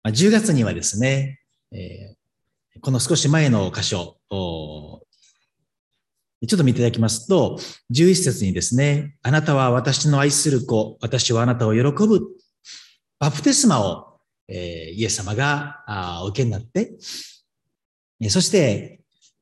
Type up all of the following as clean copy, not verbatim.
10月にはですね、この少し前の箇所、ちょっと見ていただきますと、11節にですね、あなたは私の愛する子、私はあなたを喜ぶ。バプテスマを、イエス様がお受けになって、そして、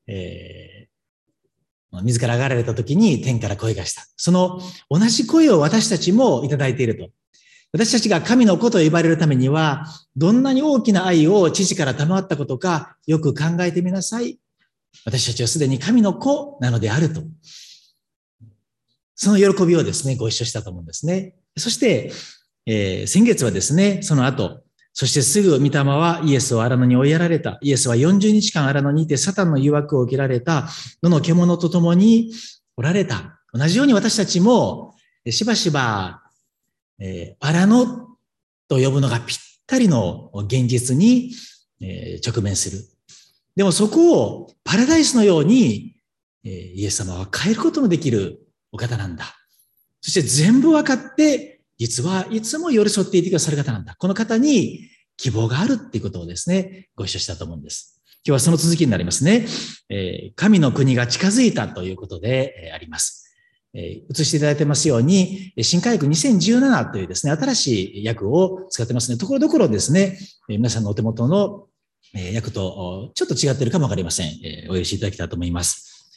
自ら上がられた時に天から声がした。その同じ声を私たちもいただいていると。私たちが神の子と呼ばれるためには、どんなに大きな愛を父から賜ったことか、よく考えてみなさい。私たちはすでに神の子なのであると。その喜びをですね、ご一緒したと思うんですね。そして、先月はですね、その後、そしてすぐ御霊はイエスを荒野に追いやられた。イエスは40日間荒野にいてサタンの誘惑を受けられた。どの獣と共におられた。同じように私たちもしばしば、荒野と呼ぶのがぴったりの現実に直面する。でもそこをパラダイスのようにイエス様は変えることのできるお方なんだ。そして全部分かって、実はいつも寄り添っていてくださる方なんだ。この方に希望があるっていうことをですね、ご一緒したと思うんです。今日はその続きになりますね。神の国が近づいたということであります。映していただいてますように、新科学2017というですね、新しい訳を使ってますね。ところどころですね、皆さんのお手元の訳とちょっと違っているかもわかりません。お許しいただきたいと思います。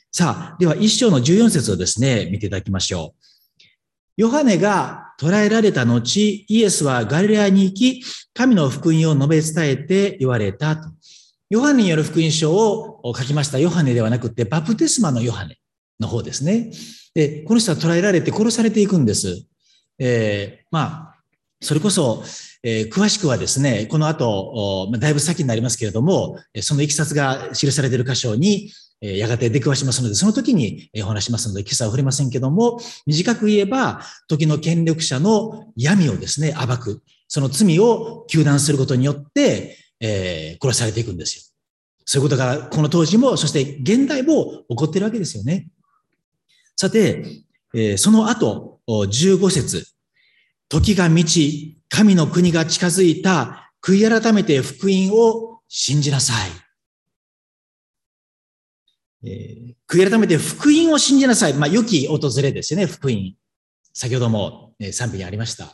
さあ、では1章の14節をですね、見ていただきましょう。ヨハネが捕らえられた後、イエスはガリレアに行き、神の福音を述べ伝えて言われたと。ヨハネによる福音書を書きましたヨハネではなくて、バプテスマのヨハネの方ですね。で、この人は捕らえられて殺されていくんです。それこそ、詳しくはですね、この後、だいぶ先になりますけれども、そのいきさつが記されている箇所に、やがて出くわしますので、その時にお話しますので、今朝は触れませんけども、短く言えば、時の権力者の闇をですね、暴く。その罪を糾弾することによって、殺されていくんですよ。そういうことが、この当時も、そして現代も起こっているわけですよね。さて、その後、15節。時が満ち、神の国が近づいた、悔い改めて福音を信じなさい。悔い改めて福音を信じなさい。良き訪れですよね、福音。先ほども賛美にありました。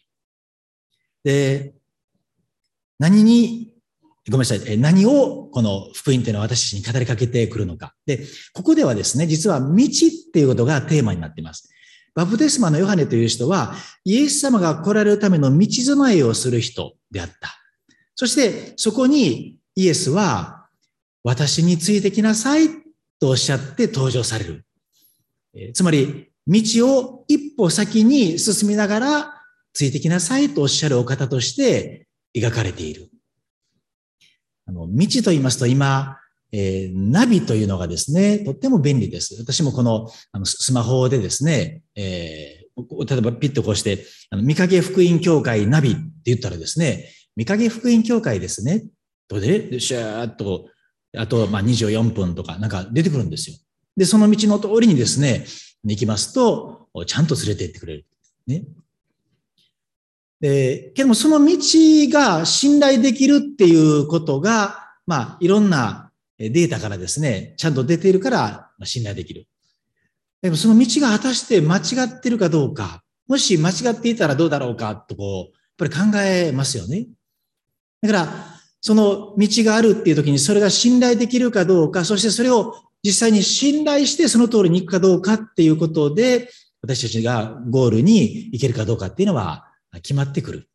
で、何をこの福音というのは私たちに語りかけてくるのか。で、ここではですね、実は道っていうことがテーマになっています。バプテスマのヨハネという人は、イエス様が来られるための道備えをする人であった。そして、そこにイエスは、私についてきなさいとおっしゃって登場される。つまり、道を一歩先に進みながら、ついてきなさいとおっしゃるお方として描かれている。道と言いますと今、ナビというのがですね、とっても便利です。私もこのスマホでですね、例えばピッとこうして、御影福音教会ナビって言ったらですね、御影福音教会ですね、とで、シャーっと、あと24分とかなんか出てくるんですよ。で、その道の通りにですね、行きますと、ちゃんと連れて行ってくれる。ね。けどもその道が信頼できるっていうことが、いろんなデータからですね、ちゃんと出ているから信頼できる。でもその道が果たして間違っているかどうか、もし間違っていたらどうだろうかとやっぱり考えますよね。だから、その道があるっていう時にそれが信頼できるかどうか、そしてそれを実際に信頼してその通りに行くかどうかっていうことで、私たちがゴールに行けるかどうかっていうのは決まってくる。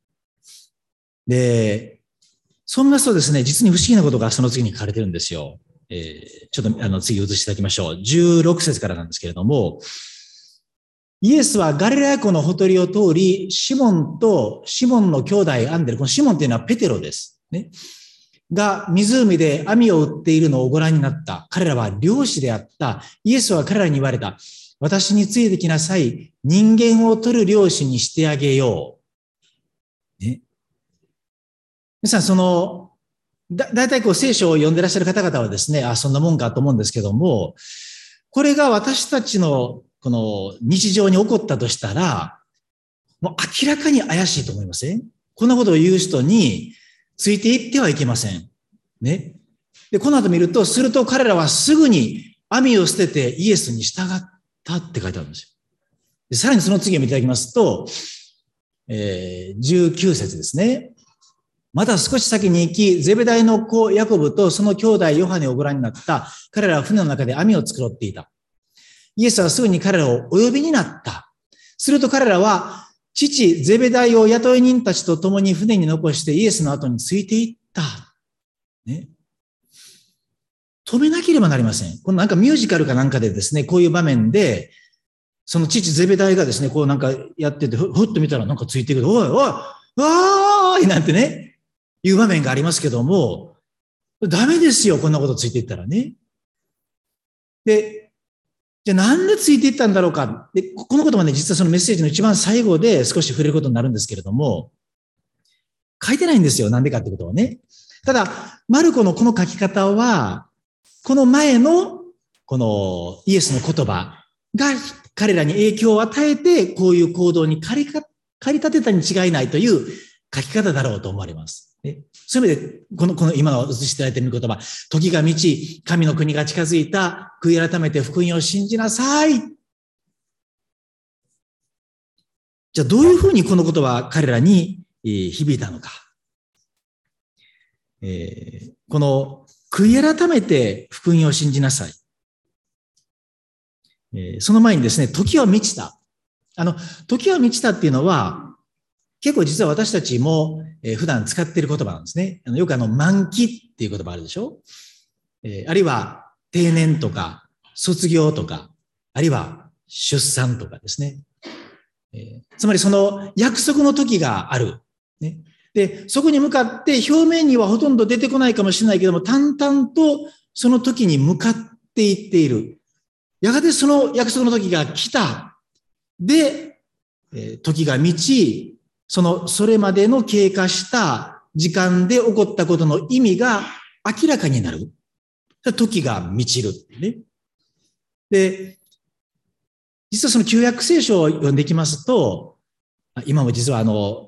で、そう見ますとですね、実に不思議なことがその次に書かれてるんですよ。ちょっと次移していただきましょう。16節からなんですけれども、イエスはガリラヤ湖のほとりを通り、シモンの兄弟アンデル、このシモンというのはペテロです。ね。が湖で網を売っているのをご覧になった。彼らは漁師であった。イエスは彼らに言われた。私についてきなさい。人間を取る漁師にしてあげよう。ね。皆さん、だいたい聖書を読んでらっしゃる方々はですね、そんなもんかと思うんですけども、これが私たちのこの日常に起こったとしたら、もう明らかに怪しいと思いません？こんなことを言う人に、 ついていってはいけません。ね。で、この後見ると、すると彼らはすぐに網を捨ててイエスに従ったって書いてあるんですよ。でさらにその次を見ていただきますと、19節ですね。また少し先に行き、ゼベダイの子ヤコブとその兄弟ヨハネをご覧になった彼らは船の中で網を作ろっていた。イエスはすぐに彼らをお呼びになった。すると彼らは父ゼベダイを雇い人たちと共に船に残してイエスの後についていった。ね。止めなければなりません。このなんかミュージカルかなんかでですね、こういう場面で、その父ゼベダイがですね、こうなんかやってて、ふっと見たらなんかついてくる。おいおい、わーいなんてね、いう場面がありますけども、ダメですよ、こんなことついていったらね。で、じゃあなんでついていったんだろうか。で、このことはね、実はそのメッセージの一番最後で少し触れることになるんですけれども、書いてないんですよ、なんでかってことはね。ただ、マルコのこの書き方は、この前の、このイエスの言葉が彼らに影響を与えて、こういう行動に駆り立てたに違いないという書き方だろうと思われます。そういう意味で、この今の映していただいている言葉、時が満ち、神の国が近づいた、悔い改めて福音を信じなさい。じゃあどういうふうにこのことは彼らに響いたのか。この悔い改めて福音を信じなさい。その前にですね、時は満ちた。時は満ちたっていうのは、結構実は私たちも普段使っている言葉なんですね。よく満期っていう言葉あるでしょ。あるいは定年とか卒業とか、あるいは出産とかですね。つまりその約束の時がある。ね。で、そこに向かって表面にはほとんど出てこないかもしれないけども、淡々とその時に向かっていっている。やがてその約束の時が来た。で、時が満ち、それまでの経過した時間で起こったことの意味が明らかになる。時が満ちる。ね。で、実はその旧約聖書を読んでいきますと、今も実は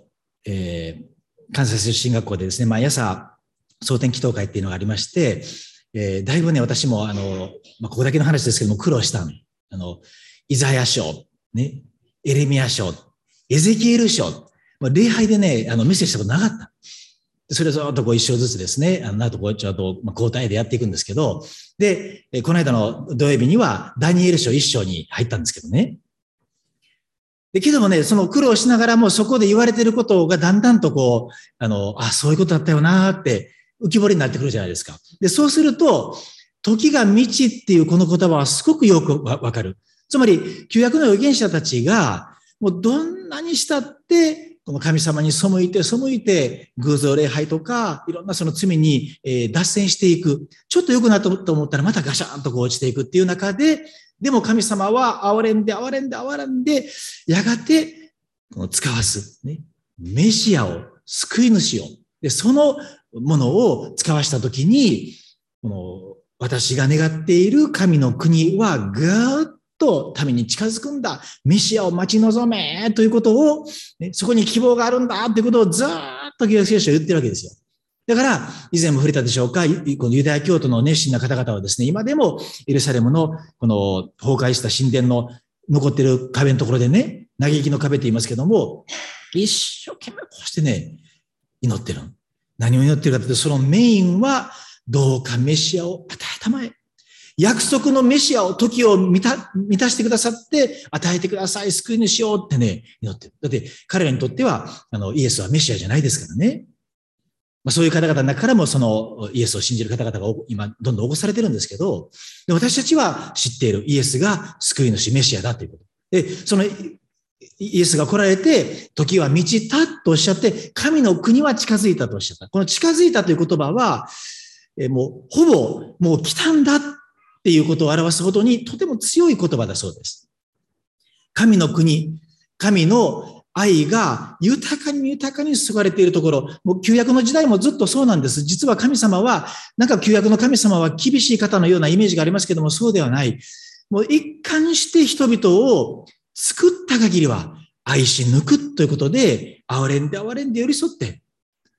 関西出身学校でですね、毎朝蒼天祈祷会っていうのがありまして、だいぶね、私もここだけの話ですけども苦労したイザヤ書、ね、エレミヤ書、エゼキエル書、礼拝でね、メッセージしたことなかった。それをずっとこう一生ずつですね、なんとこうちょっと交代でやっていくんですけど、で、この間の土曜日にはダニエル書一章に入ったんですけどね。で、けどもね、その苦労しながらもそこで言われていることがだんだんとこう、そういうことだったよなーって浮き彫りになってくるじゃないですか。で、そうすると、時が満ちっていうこの言葉はすごくよくわかる。つまり、旧約の預言者たちが、もうどんなにしたって、この神様に背いて、偶像礼拝とか、いろんなその罪に脱線していく。ちょっと良くなったと思ったらまたガシャーンとこう落ちていくっていう中で、でも神様は憐れんで、やがて使わす、ね。メシアを、救い主を。で、そのものを使わしたときに、私が願っている神の国はぐーっと民に近づくんだ。メシアを待ち望めということを、ね、そこに希望があるんだということをずーっと旧約聖書は言ってるわけですよ。だから、以前も触れたでしょうか、このユダヤ教徒の熱心な方々はですね、今でもエルサレムのこの崩壊した神殿の残っている壁のところでね、嘆きの壁って言いますけども、一生懸命こうしてね、祈ってる。何を祈ってるかというと、そのメインは、どうかメシアを与えたまえ。約束のメシアを、時を満たしてくださって、与えてください、救い主をってね、祈ってる。だって、彼らにとっては、イエスはメシアじゃないですからね。そういう方々の中からも、そのイエスを信じる方々が今、どんどん起こされてるんですけど、で私たちは知っているイエスが救い主、メシアだということ。で、そのイエスが来られて、時は満ちたとおっしゃって、神の国は近づいたとおっしゃった。この近づいたという言葉は、もう、ほぼ、もう来たんだっていうことを表すほどに、とても強い言葉だそうです。神の国、神の愛が豊かに注がれているところ、もう旧約の時代もずっとそうなんです。実は神様は、なんか旧約の神様は厳しい方のようなイメージがありますけども、そうではない。もう一貫して人々を作った限りは愛し抜くということで、憐れんで寄り添って、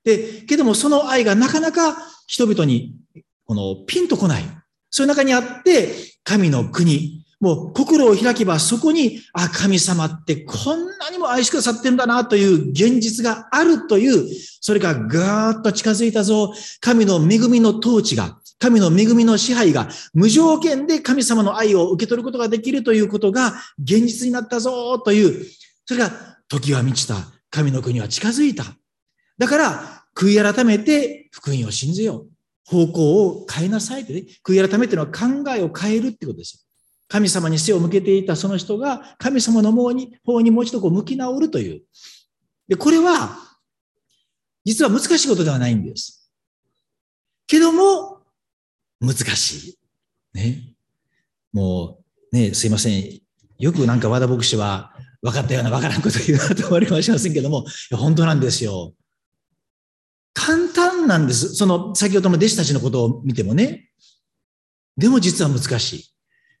けどもその愛がなかなか人々にピンとこない。そういう中にあって、神の国、もう心を開けばそこに、神様ってこんなにも愛してくださってるんだなという現実があるという、それがガーッと近づいたぞ。神の恵みの統治が、神の恵みの支配が無条件で神様の愛を受け取ることができるということが現実になったぞという、それが時は満ちた。神の国は近づいた。だから、悔い改めて福音を信じよう。方向を変えなさいってね。悔い改めてのは考えを変えるってことですよ。神様に背を向けていたその人が神様の方にもう一度向き直るという。で、これは、実は難しいことではないんです。けども、難しい。ね。もう、ね、すいません。よくなんか和田牧師は分かったような分からんこと言うなと思われはしませんけども、本当なんですよ。簡単なんです。先ほどの弟子たちのことを見てもね。でも実は難しい。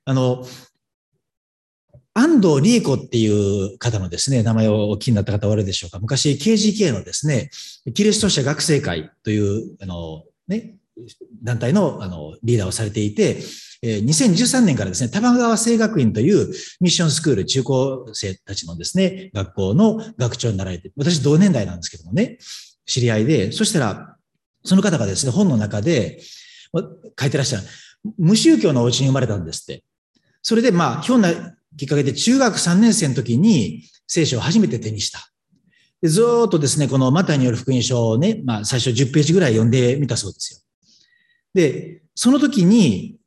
安藤理恵子っていう方のですね、名前をお聞きになった方はあるでしょうか。昔、KGK のですね、キリスト者学生会という、団体の、リーダーをされていて、2013年からですね、玉川聖学院というミッションスクール、中高生たちのですね、学校の学長になられて、私同年代なんですけどもね、知り合いで、そしたら、その方がですね、本の中で書いてらっしゃる、無宗教のお家に生まれたんですって。それで、ひょんなきっかけで中学3年生の時に聖書を初めて手にした。でずーっとですね、このマタイによる福音書をね、最初10ページぐらい読んでみたそうですよ。で、その時に、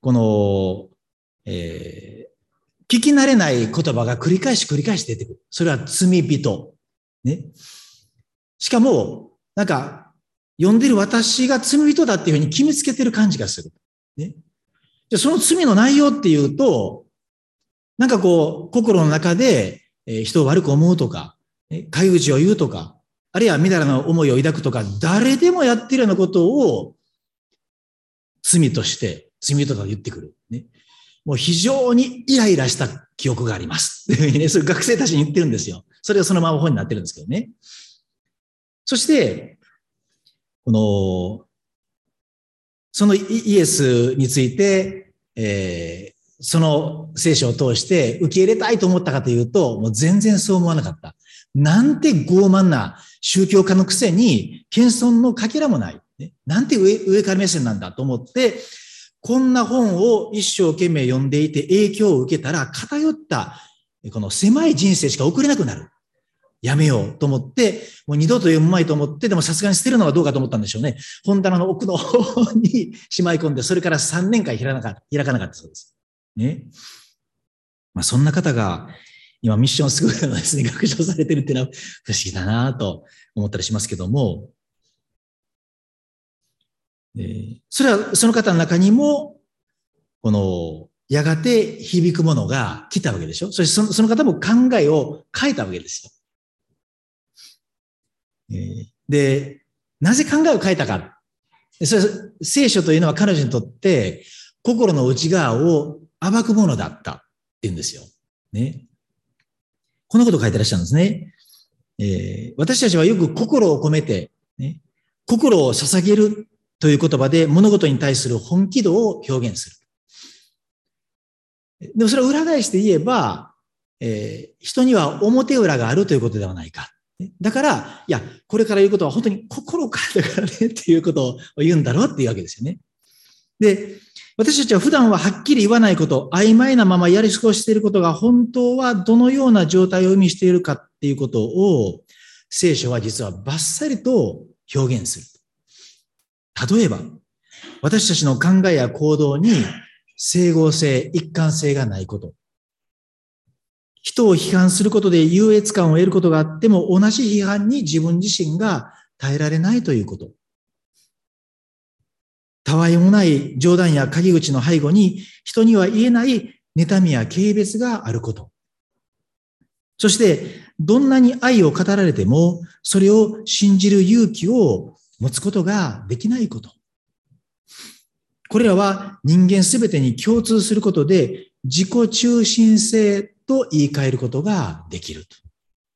聞き慣れない言葉が繰り返し出てくる。それは罪人。ね。しかも、なんか、読んでる私が罪人だっていうふうに決めつけてる感じがする。ね。じゃその罪の内容っていうと、なんか心の中で人を悪く思うとか、陰口を言うとか、あるいはみだらな思いを抱くとか、誰でもやってるようなことを罪人だと言ってくる。ね。もう非常にイライラした記憶があります。っていうふうにね、それ学生たちに言ってるんですよ。それがそのまま本になってるんですけどね。そして、そのイエスについて、その聖書を通して受け入れたいと思ったかというと、もう全然そう思わなかった。なんて傲慢な宗教家のくせに、謙遜のかけらもない。なんて上から目線なんだと思って、こんな本を一生懸命読んでいて影響を受けたら偏ったこの狭い人生しか送れなくなる。やめようと思って、もう二度と読むまいと思って、でもさすがに捨てるのはどうかと思ったんでしょうね。本棚の奥の方にしまい込んで、それから3年間開かなかったそうです。ね。そんな方が今ミッションスクールのですね、学長されてるっていうのは不思議だなと思ったりしますけども、それはその方の中にも、やがて響くものが来たわけでしょ。そしてその方も考えを変えたわけですよ。で、なぜ考えを変えたか。それ聖書というのは彼女にとって心の内側を暴くものだったって言うんですよ。ね。こんなことを書いてらっしゃるんですね。私たちはよく心を込めて、ね、心を捧げるという言葉で物事に対する本気度を表現する。でもそれを裏返して言えば、人には表裏があるということではないか。だから、いや、これから言うことは本当に心からだからねっていうことを言うんだろうっていうわけですよね。で、私たちは普段ははっきり言わないこと、曖昧なままやり過ごしていることが本当はどのような状態を意味しているかっていうことを、聖書は実はバッサリと表現する。例えば、私たちの考えや行動に整合性、一貫性がないこと。人を批判することで優越感を得ることがあっても、同じ批判に自分自身が耐えられないということ。たわいもない冗談や陰口の背後に、人には言えない妬みや軽蔑があること。そして、どんなに愛を語られても、それを信じる勇気を持つことができないこと。これらは人間すべてに共通することで、自己中心性と言い換えることができると。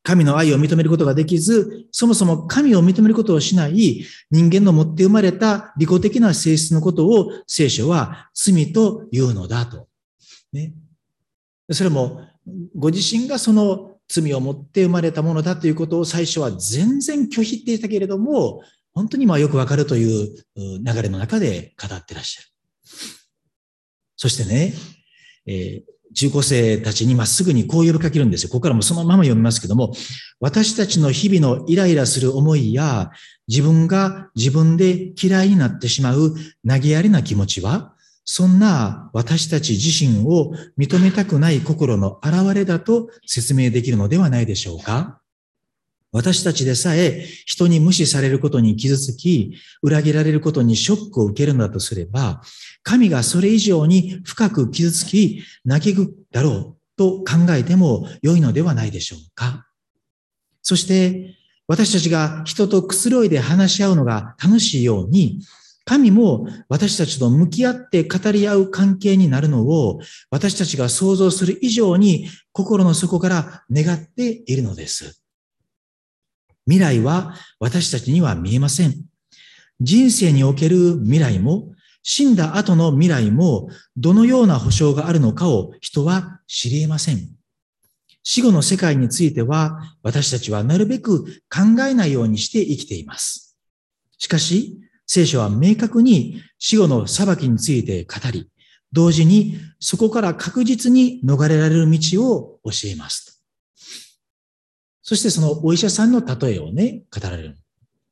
神の愛を認めることができず、そもそも神を認めることをしない人間の持って生まれた利己的な性質のことを聖書は罪というのだと。ね。それもご自身がその罪を持って生まれたものだということを最初は全然拒否っていたけれども、本当によくわかるという流れの中で語ってらっしゃる。そしてね、中高生たちにまっすぐにこう呼びかけるんですよ。ここからもそのまま読みますけども、私たちの日々のイライラする思いや、自分が自分で嫌いになってしまう投げやりな気持ちは、そんな私たち自身を認めたくない心の表れだと説明できるのではないでしょうか。私たちでさえ人に無視されることに傷つき、裏切られることにショックを受けるのだとすれば、神がそれ以上に深く傷つき、嘆くだろうと考えても良いのではないでしょうか。そして、私たちが人とくつろいで話し合うのが楽しいように、神も私たちと向き合って語り合う関係になるのを、私たちが想像する以上に心の底から願っているのです。未来は私たちには見えません。人生における未来も、死んだ後の未来も、どのような保証があるのかを人は知り得ません。死後の世界については、私たちはなるべく考えないようにして生きています。しかし、聖書は明確に死後の裁きについて語り、同時にそこから確実に逃れられる道を教えます。そしてそのお医者さんの例えをね、語られる。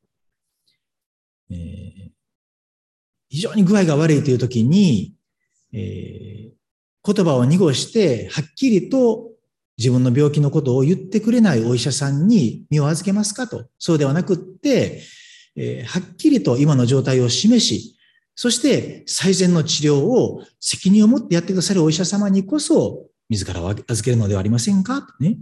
非常に具合が悪いというときに、言葉を濁してはっきりと自分の病気のことを言ってくれないお医者さんに身を預けますかと。そうではなくって、はっきりと今の状態を示し、そして最善の治療を責任を持ってやってくださるお医者様にこそ自らを預けるのではありませんかとね。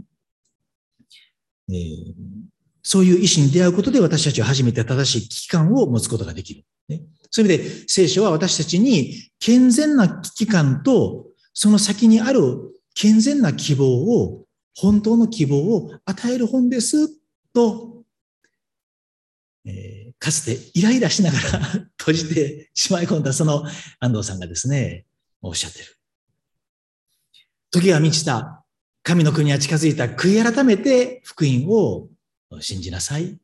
そういう意思に出会うことで私たちは初めて正しい危機感を持つことができる。ね、そういう意味で聖書は私たちに健全な危機感とその先にある健全な希望を、本当の希望を与える本ですと、かつてイライラしながら閉じてしまい込んだその安藤さんがですね、おっしゃってる。時が満ちた。神の国は近づいた。悔い改めて福音を信じなさい。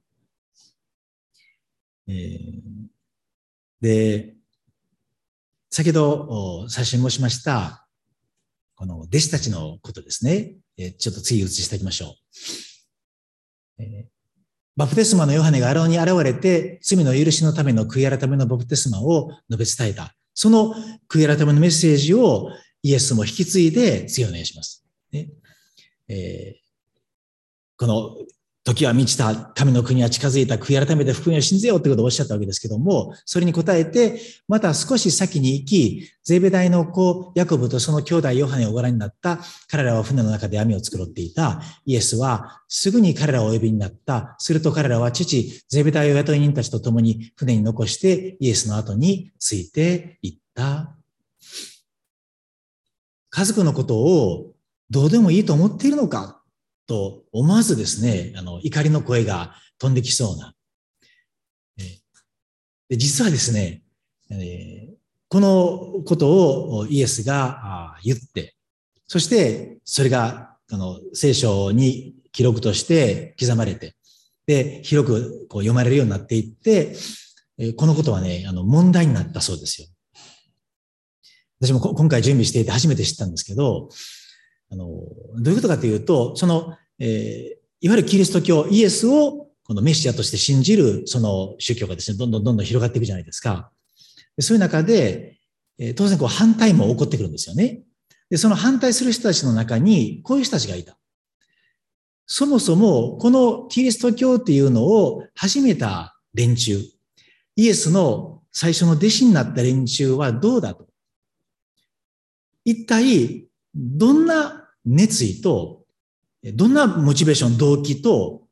で、先ほど最初に申しました、この弟子たちのことですね。ちょっと次移していきましょう。バプテスマのヨハネがアロンに現れて、罪の許しのための悔い改めのバプテスマを述べ伝えた。その悔い改めのメッセージをイエスも引き継いで次お願いします。ねこの時は満ちた、神の国は近づいた、悔い改めて福音を信じようということをおっしゃったわけですけども、それに応えて、また少し先に行き、ゼベダイの子、ヤコブとその兄弟ヨハネをご覧になった、彼らは船の中で網を作ろっていた。イエスはすぐに彼らをお呼びになった。すると彼らは父、ゼベダイを雇い人たちと共に船に残して、イエスの後について行った。家族のことをどうでもいいと思っているのかと思わずですね、怒りの声が飛んできそうな。で実はですね、このことをイエスが言って、そしてそれが聖書に記録として刻まれて、で、広くこう読まれるようになっていって、このことはね、問題になったそうですよ。私も今回準備していて初めて知ったんですけど、どういうことかというと、いわゆるキリスト教、イエスをこのメシアとして信じるその宗教がですね、どんどん広がっていくじゃないですか。そういう中で、当然こう反対も起こってくるんですよね。で、その反対する人たちの中にこういう人たちがいた。そもそもこのキリスト教っていうのを始めた連中、イエスの最初の弟子になった連中はどうだと。一体どんな熱意と、どんなモチベーション、動機と、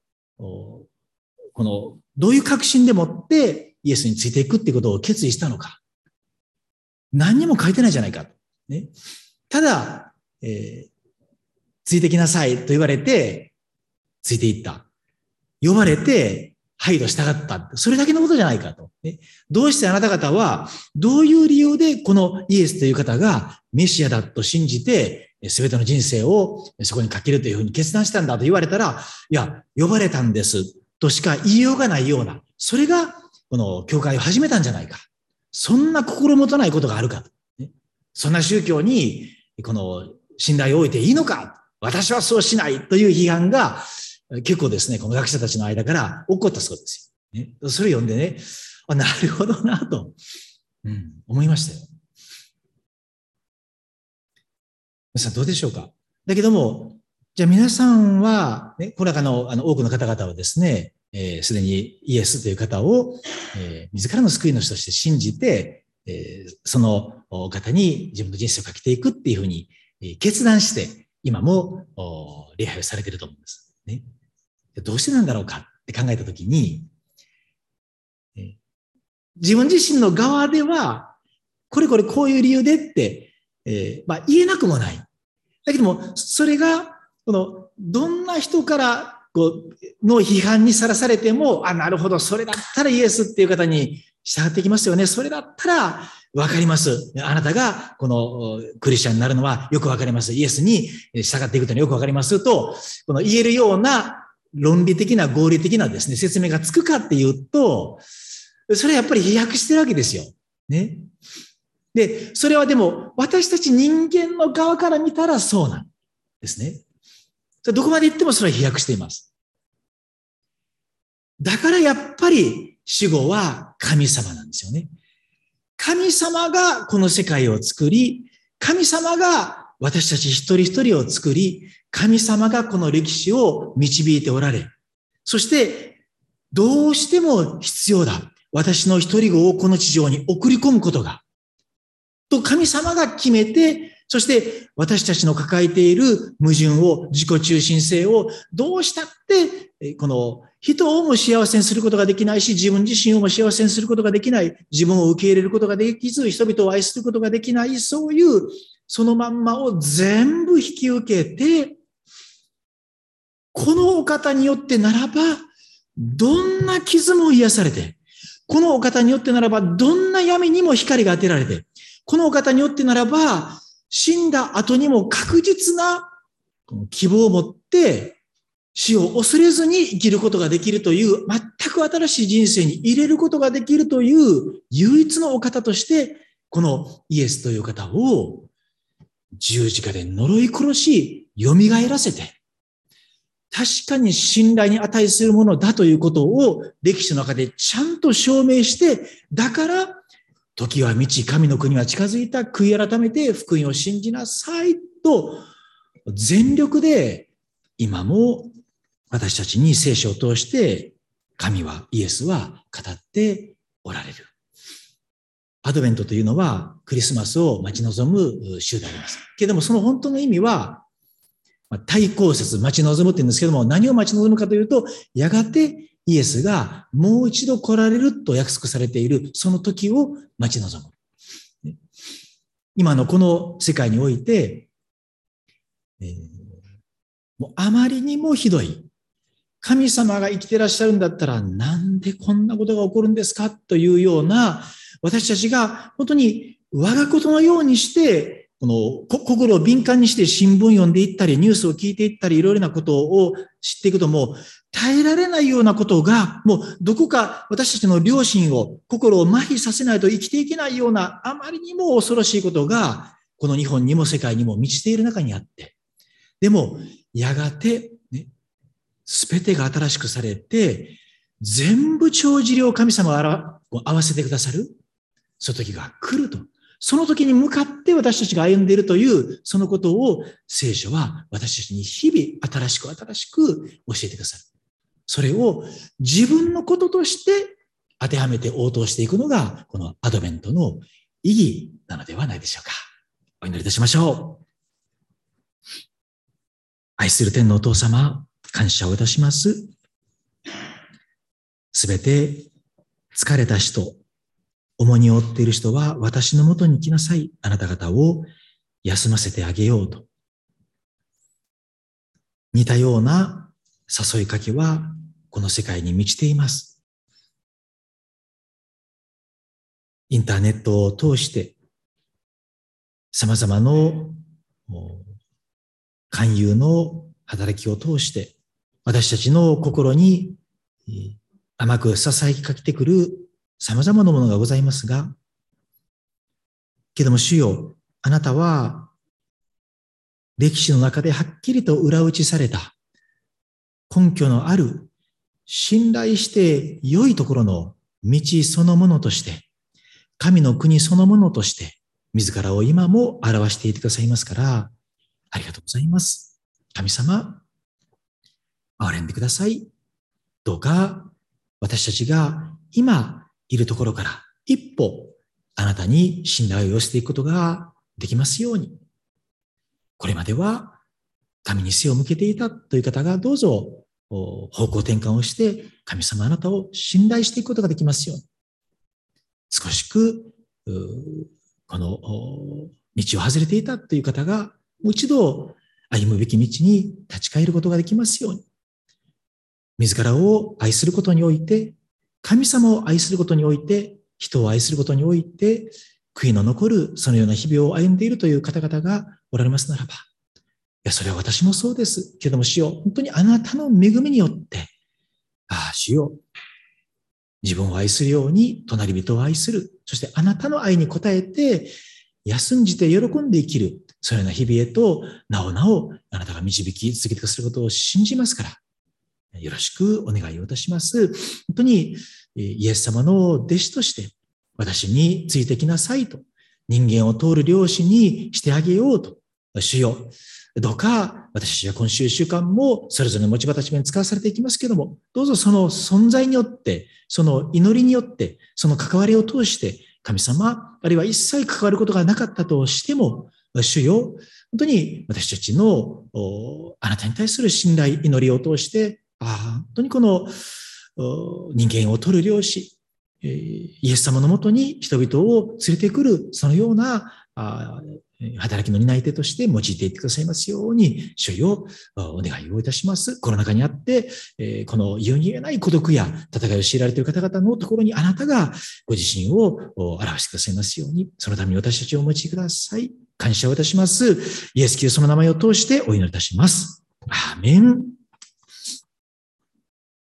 どういう確信でもってイエスについていくっていうことを決意したのか。何にも書いてないじゃないか。ね、ただ、ついてきなさいと言われて、 ついていった。呼ばれて配慮したかった。それだけのことじゃないかと。どうしてあなた方は、どういう理由でこのイエスという方がメシアだと信じて、すべての人生をそこにかけるというふうに決断したんだと言われたら、いや、呼ばれたんですとしか言いようがないような、それがこの教会を始めたんじゃないか。そんな心もとないことがあるか。そんな宗教にこの信頼を置いていいのか。私はそうしないという批判が結構ですね、この学者たちの間から起こったそうですよ。ね、それを読んでね、なるほどなと、思いましたよ。皆さんどうでしょうか。だけども、じゃあ皆さんは、ね、この中の多くの方々はですね、すでにイエスという方を、自らの救い主として信じて、その方に自分の人生をかけていくっていうふうに決断して、今も礼拝をされていると思うんです。ね、どうしてなんだろうかって考えたときに、自分自身の側では、こういう理由でって、言えなくもない。だけども、それが、どんな人からの批判にさらされても、なるほど、それだったらイエスっていう方に従っていきますよね。それだったらわかります。あなたがこのクリスチャンになるのはよくわかります。イエスに従っていくというのはよくわかりますと、この言えるような論理的な合理的なですね、説明がつくかっていうと、それはやっぱり飛躍してるわけですよ。ね。で、それはでも私たち人間の側から見たらそうなんですね。どこまで行ってもそれは飛躍しています。だからやっぱり主語は神様なんですよね。神様がこの世界を作り、神様が私たち一人一人を作り、神様がこの歴史を導いておられ、そしてどうしても必要だ。私の一人子をこの地上に送り込むことが、と神様が決めて、そして私たちの抱えている矛盾を、自己中心性をどうしたって、この人をも幸せにすることができないし、自分自身をも幸せにすることができない、自分を受け入れることができず、人々を愛することができない、そういうそのまんまを全部引き受けて、このお方によってならば、どんな傷も癒されて、このお方によってならば、どんな闇にも光が当てられて、このお方によってならば、死んだ後にも確実な希望を持って死を恐れずに生きることができるという、全く新しい人生に入れることができるという唯一のお方として、このイエスという方を十字架で呪い殺し、蘇らせて、確かに信頼に値するものだということを歴史の中でちゃんと証明して、だから時は満ち、神の国は近づいた、悔い改めて福音を信じなさいと、全力で今も私たちに聖書を通して、神は、イエスは語っておられる。アドベントというのはクリスマスを待ち望む週であります。けれどもその本当の意味は、対抗節、待ち望むって言うんですけども、何を待ち望むかというと、やがてイエスがもう一度来られると約束されている、その時を待ち望む。今のこの世界において、もうあまりにもひどい。神様が生きてらっしゃるんだったら、なんでこんなことが起こるんですかというような、私たちが本当に我がことのようにして、この心を敏感にして新聞読んでいったり、ニュースを聞いていったり、いろいろなことを知っていくともう耐えられないようなことが、もうどこか私たちの良心を、心を麻痺させないと生きていけないような、あまりにも恐ろしいことが、この日本にも世界にも満ちている中にあって、でも、やがて、すべてが新しくされて、全部帳尻を神様が合わせてくださる、その時が来ると。その時に向かって私たちが歩んでいるという、そのことを聖書は私たちに日々新しく教えてくださる。それを自分のこととして当てはめて応答していくのが、このアドベントの意義なのではないでしょうか。お祈りいたしましょう。愛する天のお父様、感謝をいたします。すべて疲れた人、重荷を負っている人は私のもとに来なさい。あなた方を休ませてあげようと。似たような誘いかけはこの世界に満ちています。インターネットを通して、様々な勧誘の働きを通して、私たちの心に甘く囁きかけてくる様々なものがございますが、けども主よ、あなたは歴史の中ではっきりと裏打ちされた根拠のある信頼して良いところの道そのものとして、神の国そのものとして、自らを今も表していてくださいますから、ありがとうございます。神様、憐れんでください。どうか私たちが今いるところから一歩あなたに信頼を寄せていくことができますように。これまでは神に背を向けていたという方がどうぞ方向転換をして神様あなたを信頼していくことができますように。少しくこの道を外れていたという方がもう一度歩むべき道に立ち返ることができますように。自らを愛することにおいて、神様を愛することにおいて、人を愛することにおいて、悔いの残るそのような日々を歩んでいるという方々がおられますならば、いや、それは私もそうです。けども主よ、本当にあなたの恵みによって、主よ、自分を愛するように隣人を愛する。そしてあなたの愛に応えて、休んじて喜んで生きる。そのような日々へと、なおなおあなたが導き続けてくださることを信じますから、よろしくお願いをいたします。本当にイエス様の弟子として私についてきなさいと、人間を通る漁師にしてあげようと、主よ、どうか私たちは今週1週間もそれぞれの持ち場たちに使わされていきますけれども、どうぞその存在によって、その祈りによって、その関わりを通して神様、あるいは一切関わることがなかったとしても、主よ、本当に私たちのあなたに対する信頼、祈りを通して、本当にこの人間を取る漁師、イエス様のもとに人々を連れてくる、そのような働きの担い手として用いていってくださいますように、主よ、お願いをいたします。コロナ禍にあって、この言うに言えない孤独や戦いを強いられている方々のところにあなたがご自身を表してくださいますように、そのために私たちをお持ちください。感謝をいたします。イエス・キリストの名前を通してお祈りいたします。アーメン。